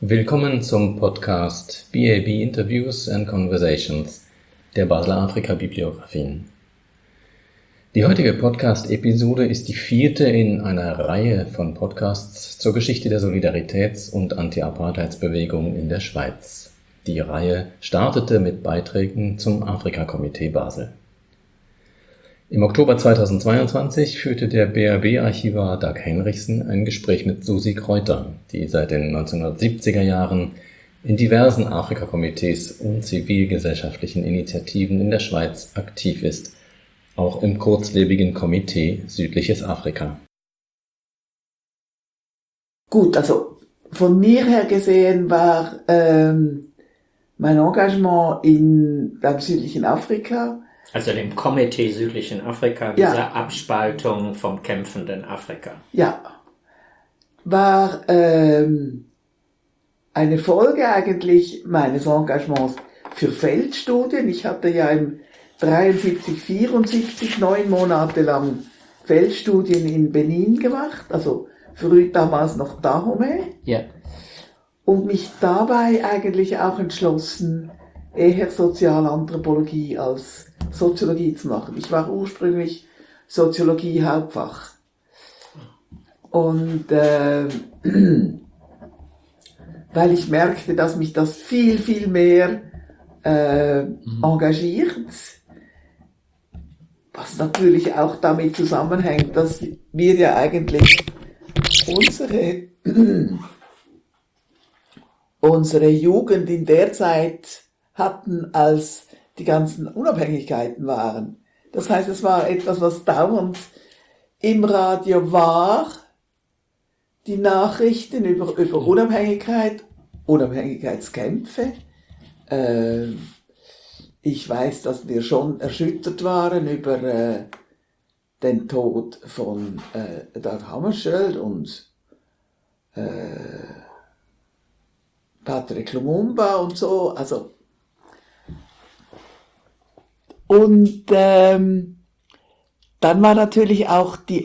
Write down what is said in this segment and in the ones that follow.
Willkommen zum Podcast BAB Interviews and Conversations der Basler Afrika-Bibliographien. Die heutige Podcast-Episode ist die 4. in einer Reihe von Podcasts zur Geschichte der Solidaritäts- und Anti-Apartheidsbewegung in der Schweiz. Die Reihe startete mit Beiträgen zum Afrika-Komitee Basel. Im Oktober 2022 führte der BAB-Archivar Dag Henrichsen ein Gespräch mit Susi Kreuter, die seit den 1970er Jahren in diversen Afrika-Komitees und zivilgesellschaftlichen Initiativen in der Schweiz aktiv ist, auch im kurzlebigen Komitee Südliches Afrika. Gut, also von mir her gesehen war mein Engagement beim Südlichen Afrika, also dem Komitee Südlichen Afrika, dieser Abspaltung vom kämpfenden Afrika. Ja, war eine Folge eigentlich meines Engagements für Feldstudien. Ich hatte ja im 73, 74 9 Monate lang Feldstudien in Benin gemacht, also früh damals noch Dahomey. Ja. Und mich dabei eigentlich auch entschlossen, eher Sozialanthropologie als Soziologie zu machen. Ich war ursprünglich Soziologie Hauptfach. Und weil ich merkte, dass mich das viel, viel mehr engagiert, was natürlich auch damit zusammenhängt, dass wir ja eigentlich unsere Jugend in der Zeit hatten, als die ganzen Unabhängigkeiten waren. Das heißt, es war etwas, was dauernd im Radio war, die Nachrichten über Unabhängigkeit, Unabhängigkeitskämpfe. Ich weiß, dass wir schon erschüttert waren über den Tod von Dag Hammarskjöld und Patrick Lumumba und so, also. Und dann war natürlich auch die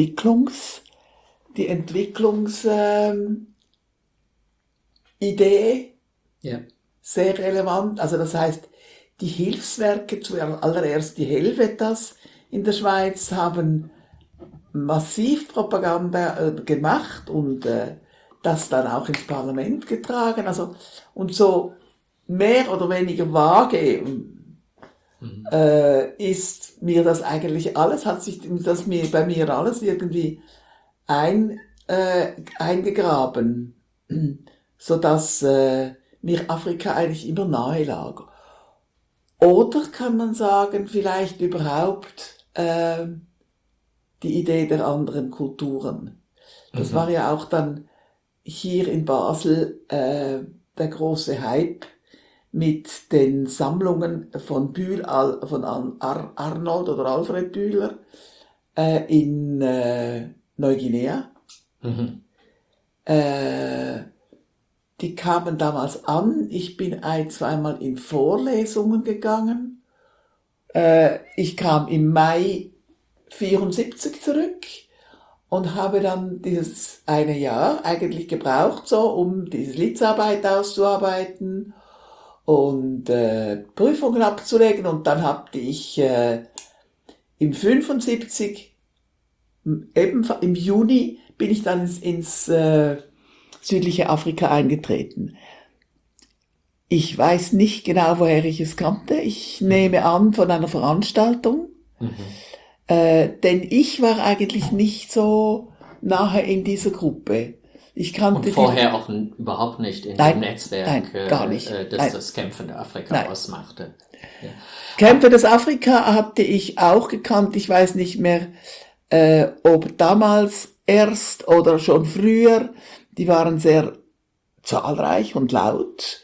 Idee sehr relevant. Also das heißt, die Hilfswerke, zuallererst die Helvetas in der Schweiz, haben massiv Propaganda gemacht und das dann auch ins Parlament getragen. Also, und so mehr oder weniger vage ist mir das eigentlich alles, hat sich das bei mir alles irgendwie eingegraben, sodass mir Afrika eigentlich immer nahe lag. Oder kann man sagen, vielleicht überhaupt die Idee der anderen Kulturen. Das war ja auch dann hier in Basel der große Hype mit den Sammlungen von Arnold oder Alfred Bühler in Neuguinea. Die kamen damals an. Ich bin zweimal in Vorlesungen gegangen. Ich kam im Mai 1974 zurück und habe dann dieses eine Jahr eigentlich gebraucht, so, um diese Litzarbeit auszuarbeiten und Prüfungen abzulegen. Und dann hatte ich im 1975, im Juni, bin ich dann ins südliche Afrika eingetreten. Ich weiß nicht genau, woher ich es kannte. Ich nehme an, von einer Veranstaltung. Denn ich war eigentlich nicht so nahe in dieser Gruppe. Ich kannte und vorher auch überhaupt nicht in dem Netzwerk, gar nicht. Das kämpfende Afrika ausmachte. Ja. Kämpfendes Afrika hatte ich auch gekannt. Ich weiß nicht mehr, ob damals erst oder schon früher. Die waren sehr zahlreich und laut.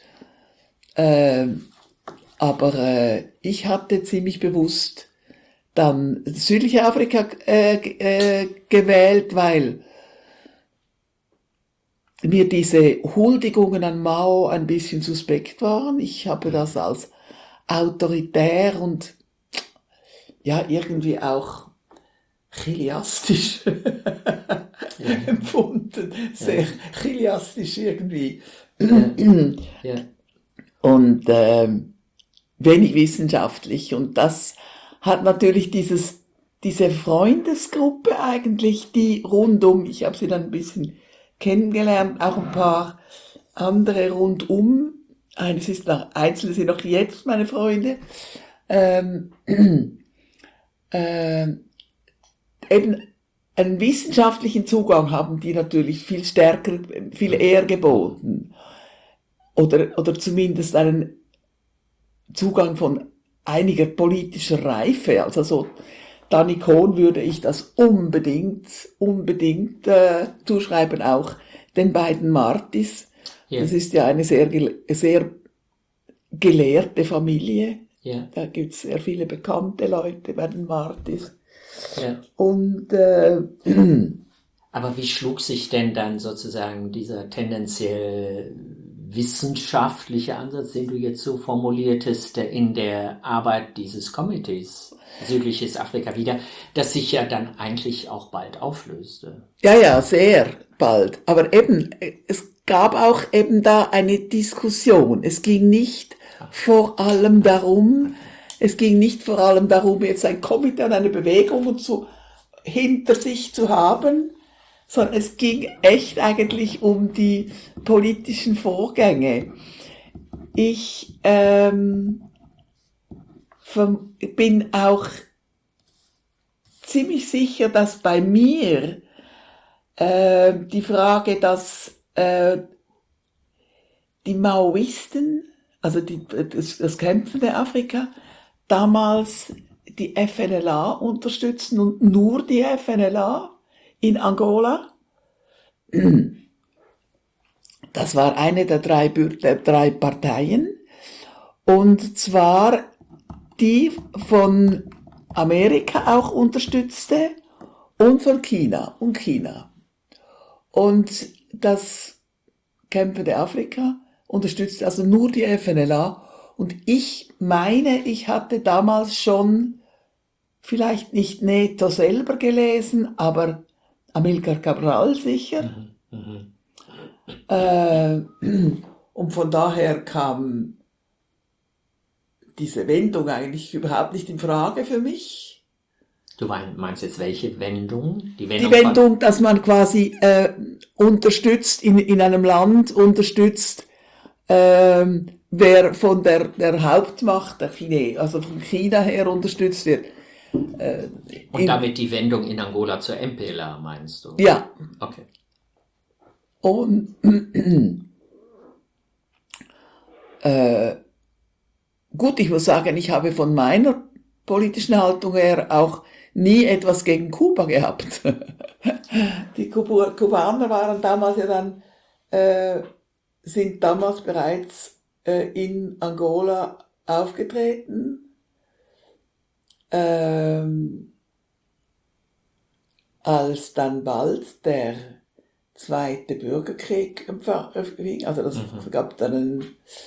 Aber ich hatte ziemlich bewusst dann südliche Afrika gewählt, weil mir diese Huldigungen an Mao ein bisschen suspekt waren. Ich habe das als autoritär und ja irgendwie auch chiliastisch empfunden. Sehr chiliastisch irgendwie. Ja. Und wenig wissenschaftlich. Und das hat natürlich diese Freundesgruppe eigentlich, die rundum, ich habe sie dann ein bisschen kennengelernt, auch ein paar andere rundum. Einzelne sind noch jetzt meine Freunde. Eben einen wissenschaftlichen Zugang haben die natürlich viel stärker, viel eher geboten. Oder zumindest einen Zugang von einiger politischer Reife. Also so Danny Cohn würde ich das unbedingt zuschreiben, auch den beiden Martys. Ja. Das ist ja eine sehr gelehrte Familie. Ja. Da gibt es sehr viele bekannte Leute bei den Martys. Ja. Und aber wie schlug sich denn dann sozusagen dieser tendenziell wissenschaftliche Ansatz, den du jetzt so formuliertest, in der Arbeit dieses Komitees Südliches Afrika wieder, das sich ja dann eigentlich auch bald auflöste? Ja, sehr bald. Aber eben, es gab auch eben da eine Diskussion. Es ging nicht vor allem darum, jetzt ein Komitee und eine Bewegung hinter sich zu haben, sondern es ging echt eigentlich um die politischen Vorgänge. Ich bin auch ziemlich sicher, dass bei mir die Frage, dass die Maoisten, also das kämpfende Afrika, damals die FNLA unterstützen und nur die FNLA in Angola. Das war eine der drei Parteien, und zwar die von Amerika auch unterstützte und von China. Und das kämpfende Afrika unterstützte also nur die FNLA. Und ich meine, ich hatte damals schon, vielleicht nicht Neto selber gelesen, aber Amilcar Cabral sicher. Und von daher kam diese Wendung eigentlich überhaupt nicht in Frage für mich. Du meinst jetzt welche Wendung? Die Wendung, dass man quasi unterstützt, in einem Land unterstützt, wer von der Hauptmacht, also von China her unterstützt wird. Und damit die Wendung in Angola zur MPLA, meinst du? Ja. Okay. Und gut, ich muss sagen, ich habe von meiner politischen Haltung her auch nie etwas gegen Kuba gehabt. Die Kubaner waren damals ja dann, sind damals bereits in Angola aufgetreten. Als dann bald der Zweite Bürgerkrieg fing, also das gab dann einen,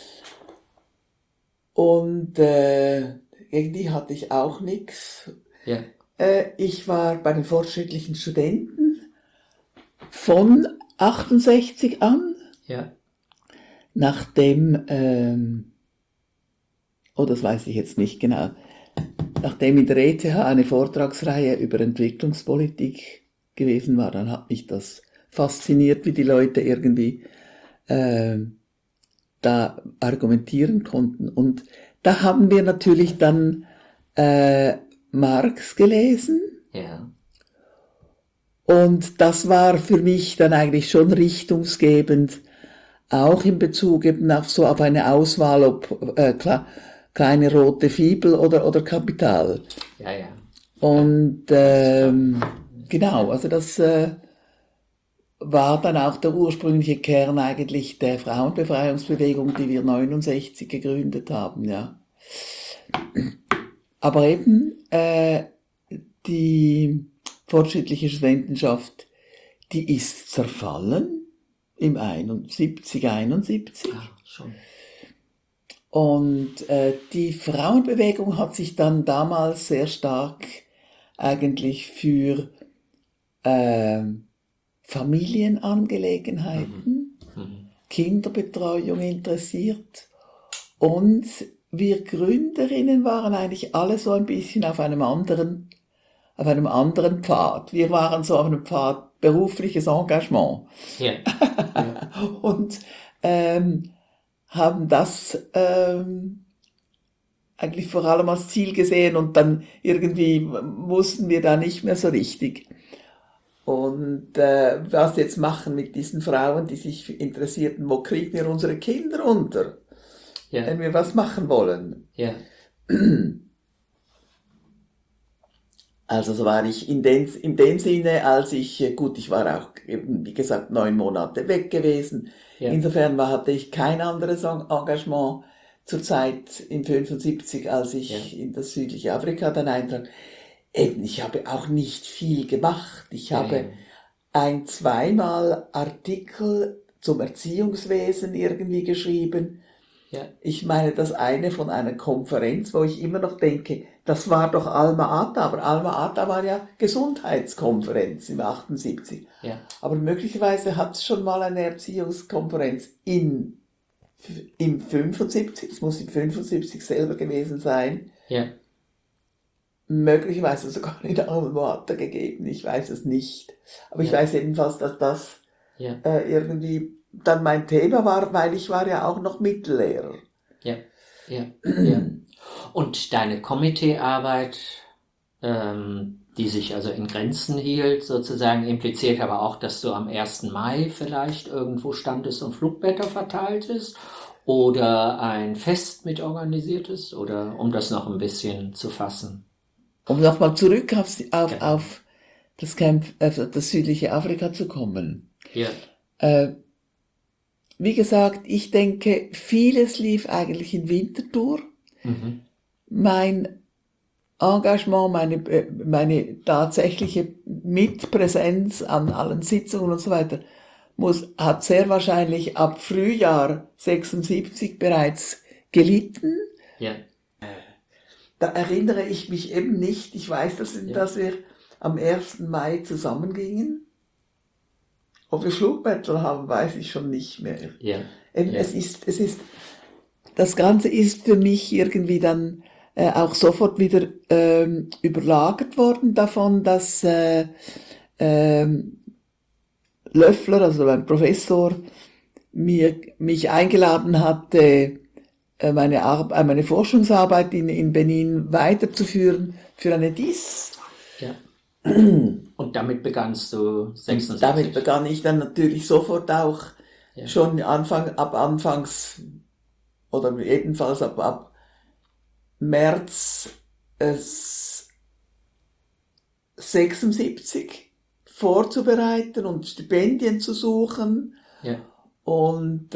und gegen die hatte ich auch nichts. Ja. Ich war bei den fortschrittlichen Studenten von 68 an, Ja. nachdem, das weiß ich jetzt nicht genau, nachdem in der ETH eine Vortragsreihe über Entwicklungspolitik gewesen war, dann hat mich das fasziniert, wie die Leute irgendwie da argumentieren konnten. Und da haben wir natürlich dann Marx gelesen. Ja. Und das war für mich dann eigentlich schon richtungsgebend, auch in Bezug eben auf eine Auswahl, ob kleine rote Fibel oder Kapital. Ja, ja. Und genau, also das war dann auch der ursprüngliche Kern eigentlich der Frauenbefreiungsbewegung, die wir 69 gegründet haben, ja. Aber eben die fortschrittliche Studentenschaft, die ist zerfallen im 71. Ah, schon. Und die Frauenbewegung hat sich dann damals sehr stark eigentlich für Familienangelegenheiten Kinderbetreuung interessiert. Und wir Gründerinnen waren eigentlich alle so ein bisschen auf einem anderen Pfad. Wir waren so auf einem Pfad berufliches Engagement. Ja. Ja. Und haben das eigentlich vor allem als Ziel gesehen und dann irgendwie wussten wir da nicht mehr so richtig. Und was jetzt machen mit diesen Frauen, die sich interessierten, wo kriegen wir unsere Kinder unter, Ja. wenn wir was machen wollen? Ja. Also so war ich in dem Sinne, als ich war auch eben, wie gesagt, 9 Monate weg gewesen. Ja. Insofern hatte ich kein anderes Engagement zur Zeit im 75, als ich in das südliche Afrika dann eintrat. Eben, ich habe auch nicht viel gemacht. Ich habe zweimal Artikel zum Erziehungswesen irgendwie geschrieben. Ja. Ich meine, das eine von einer Konferenz, wo ich immer noch denke, das war doch Alma-Ata, aber Alma-Ata war ja Gesundheitskonferenz im 78. Ja. Aber möglicherweise hat es schon mal eine Erziehungskonferenz im 75, es muss im 75 selber gewesen sein, Ja. möglicherweise sogar in Alma-Ata gegeben, ich weiß es nicht. Aber ich weiß jedenfalls, dass das irgendwie dann mein Thema war, weil ich war ja auch noch Mittellehrer. Ja. Ja. Ja. Und deine Komiteearbeit, die sich also in Grenzen hielt, sozusagen impliziert aber auch, dass du am 1. Mai vielleicht irgendwo standest und Flugblätter verteiltest oder ein Fest mit organisiertest, oder um das noch ein bisschen zu fassen. Um nochmal zurück auf das Camp, das südliche Afrika zu kommen. Ja. Wie gesagt, ich denke, vieles lief eigentlich in Winterthur. Mhm. Mein Engagement, meine tatsächliche Mitpräsenz an allen Sitzungen und so weiter, hat sehr wahrscheinlich ab Frühjahr 76 bereits gelitten. Ja. Da erinnere ich mich eben nicht. Ich weiß, dass wir am 1. Mai zusammengingen. Ob wir Flugblätter haben, weiß ich schon nicht mehr. Ja. Es ist, das Ganze ist für mich irgendwie dann auch sofort wieder überlagert worden davon, dass Löffler, also mein Professor, mich eingeladen hatte, meine Forschungsarbeit in Benin weiterzuführen für eine DIS. Ja. Und damit begannst du 76? Damit begann ich dann natürlich sofort auch schon anfangs oder jedenfalls ab März 76 vorzubereiten und Stipendien zu suchen. Ja. Und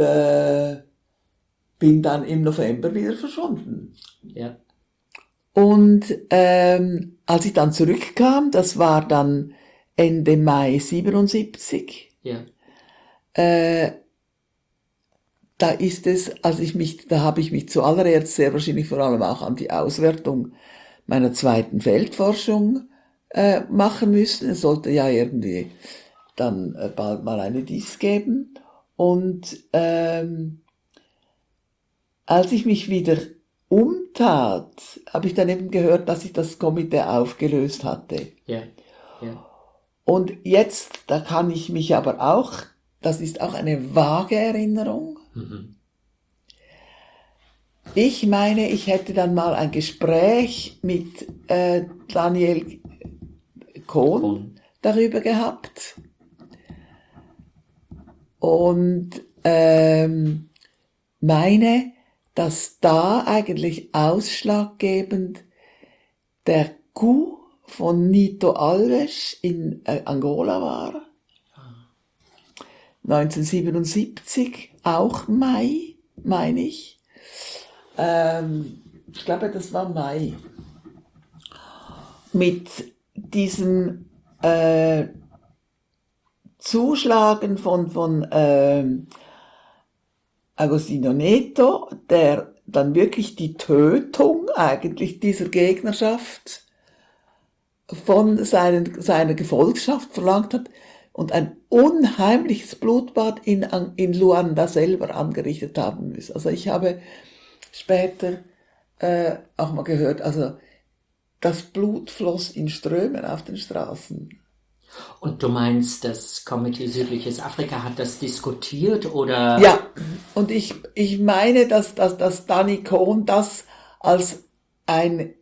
bin dann im November wieder verschwunden. Ja. Und als ich dann zurückkam, das war dann Ende Mai 77, Ja. da habe ich mich zuallererst sehr wahrscheinlich vor allem auch an die Auswertung meiner zweiten Feldforschung machen müssen. Es sollte ja irgendwie dann bald mal eine DIS geben. Und als ich mich wieder umtat, habe ich dann eben gehört, dass sich das Komitee aufgelöst hatte. Ja. Ja. Und jetzt, da kann ich mich aber auch, das ist auch eine vage Erinnerung. Mhm. Ich meine, ich hätte dann mal ein Gespräch mit Daniel Kohn darüber gehabt. Und meine, dass da eigentlich ausschlaggebend der Coup von Nito Alves in Angola war. 1977, auch Mai, meine ich. Ich glaube, das war Mai. Mit diesem Zuschlagen von Agostinho Neto, der dann wirklich die Tötung eigentlich dieser Gegnerschaft von seiner Gefolgschaft verlangt hat, und ein unheimliches Blutbad in Luanda selber angerichtet haben müssen. Also ich habe später auch mal gehört, also das Blut floss in Strömen auf den Straßen. Und du meinst, das Komitee Südliches Afrika hat das diskutiert, oder? Ja, und ich meine, dass Danny Cohn das als ein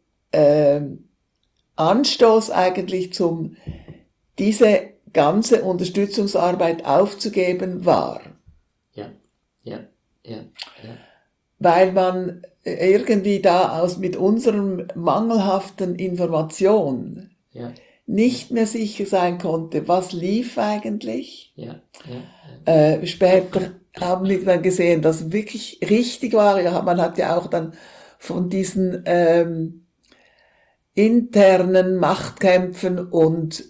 Anstoß eigentlich diese ganze Unterstützungsarbeit aufzugeben war. Ja, ja, ja, ja. Weil man irgendwie mit unserem mangelhaften Information Ja, nicht mehr sicher sein konnte, was lief eigentlich. ja, ja. Später haben wir dann gesehen, dass es wirklich richtig war. Ja, man hat ja auch dann von diesen internen Machtkämpfen und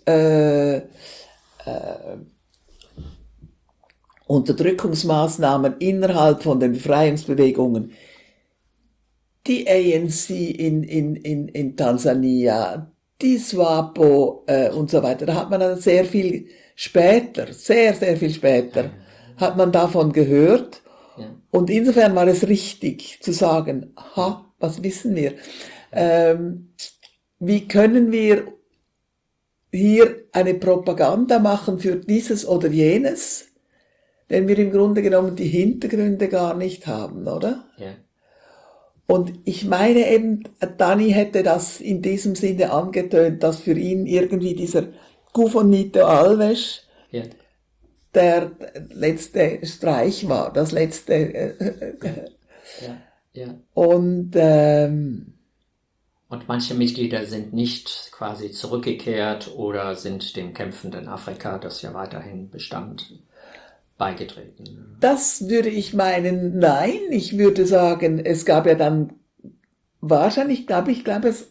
Unterdrückungsmaßnahmen innerhalb von den Befreiungsbewegungen, die ANC in Tansania, die SWAPO und so weiter, da hat man dann sehr viel später, sehr viel später, hat man davon gehört. Ja. Und insofern war es richtig zu sagen, was wissen wir? Wie können wir hier eine Propaganda machen für dieses oder jenes, wenn wir im Grunde genommen die Hintergründe gar nicht haben, oder? Ja. Und ich meine eben, Danny hätte das in diesem Sinne angetönt, dass für ihn irgendwie dieser Coup von Nito Alves Ja. der letzte Streich war, das letzte. Ja. Und Und manche Mitglieder sind nicht quasi zurückgekehrt oder sind dem kämpfenden Afrika, das ja weiterhin bestand, beigetreten. das würde ich meinen, nein, ich würde sagen, es gab ja dann wahrscheinlich, glaube es,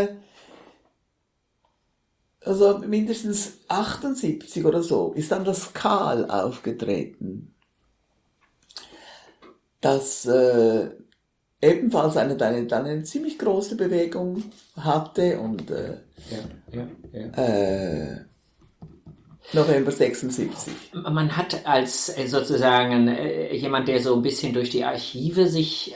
also mindestens 78 oder so, ist dann das KAL aufgetreten. Das ebenfalls eine ziemlich große Bewegung hatte und November 76. Man hat als sozusagen jemand, der so ein bisschen durch die Archive sich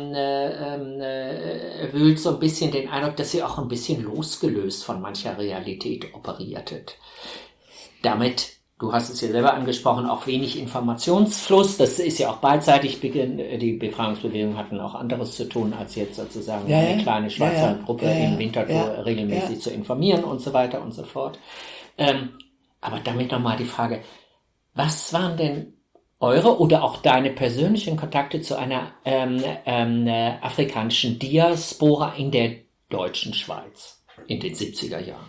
wühlt, so ein bisschen den Eindruck, dass ihr auch ein bisschen losgelöst von mancher Realität operiertet. Damit, du hast es ja selber angesprochen, auch wenig Informationsfluss. Das ist ja auch beidseitig. Die Befreiungsbewegungen hatten auch anderes zu tun, als jetzt sozusagen eine kleine Schweizer Gruppe im Winterthur regelmäßig zu informieren und so weiter und so fort. Aber damit nochmal die Frage, was waren denn eure oder auch deine persönlichen Kontakte zu einer afrikanischen Diaspora in der deutschen Schweiz in den 70er Jahren?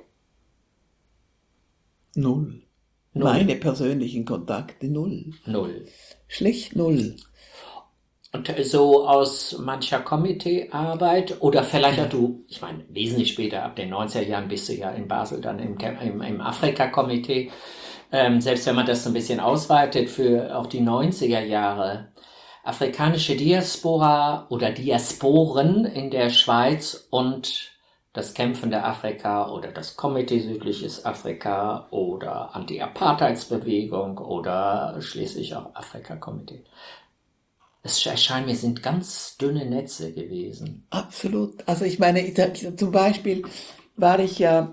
Null. Meine persönlichen Kontakte, null. Schlicht null. Und so aus mancher Komiteearbeit oder vielleicht auch du, ich meine, wesentlich später, ab den 90er Jahren bist du ja in Basel dann im Afrika-Komitee, selbst wenn man das so ein bisschen ausweitet für auch die 90er Jahre, afrikanische Diaspora oder Diasporen in der Schweiz und das kämpfende Afrika oder das Komitee Südliches Afrika oder Anti-Apartheidsbewegung oder schließlich auch Afrika-Komitee. Es erscheint mir, sind ganz dünne Netze gewesen. Absolut. Also ich meine, zum Beispiel war ich ja,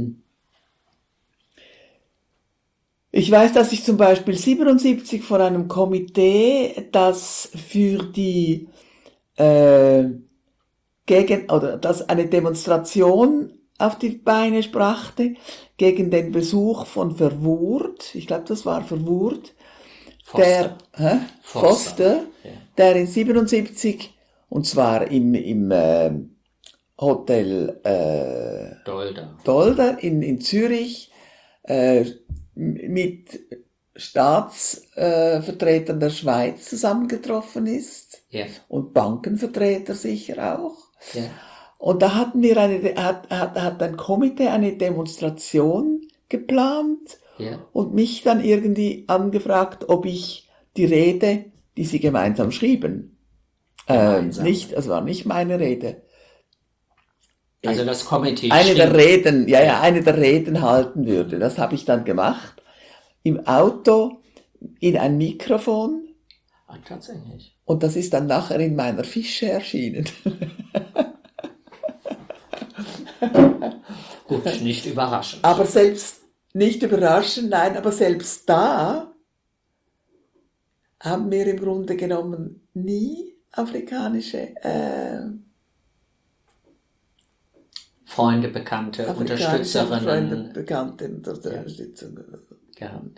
ich weiß, dass ich zum Beispiel 77 von einem Komitee, das für die das eine Demonstration auf die Beine brachte gegen den Besuch von Verwoerd. Ich glaube, das war Verwoerd. Foster, der in 77, und zwar im Hotel Dolder in Zürich, mit Staatsvertretern der Schweiz zusammengetroffen ist und Bankenvertreter sicher auch. Ja. Und da hatten wir hat ein Komitee eine Demonstration geplant und mich dann irgendwie angefragt, ob ich die Rede, die sie gemeinsam schrieben, es war nicht meine Rede. Also das Komitee eine der Reden halten würde. Das habe ich dann gemacht. im Auto in ein Mikrofon Ah, tatsächlich. und das ist dann nachher in meiner Fische erschienen. Gut, nicht überraschend. Aber selbst, nicht überraschend, nein, aber selbst da haben wir im Grunde genommen nie afrikanische Freunde, Bekannte, Freunde, Unterstützerinnen Bekannte, Unterstützung. gehabt.